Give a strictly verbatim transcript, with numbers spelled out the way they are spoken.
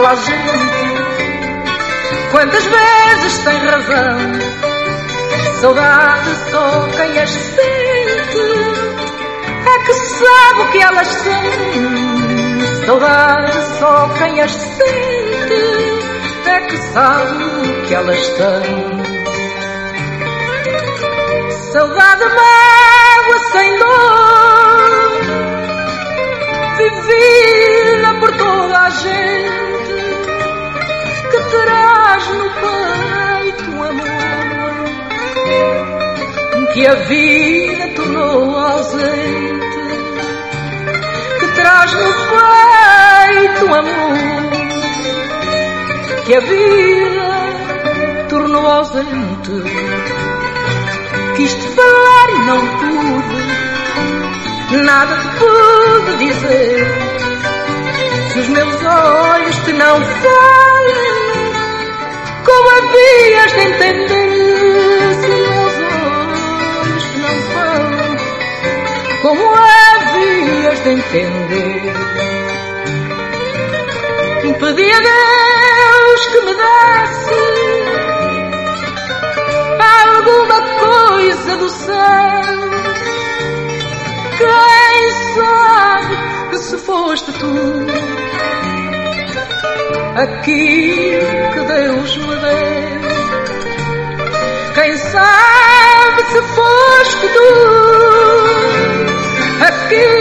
a gente. Quantas vezes tem razão, saudade só quem as sente é que sabe o que elas têm. Saudade só quem as sente é que sabe o que elas têm. Saudade mágoa sem dor, vivida por toda a gente, que traz no peito um amor que a vida tornou ausente, que traz no peito um amor que a vida tornou ausente. Quis te falar e não pude, nada te pude dizer. Se os meus olhos te não falam, como havias de entender? Se os meus olhos te não falam, como havias de entender? Pedi a Deus que me desse alguma coisa do céu. Quem sabe que se foste tu aquilo que Deus me deu? Quem sabe se foste tu aquilo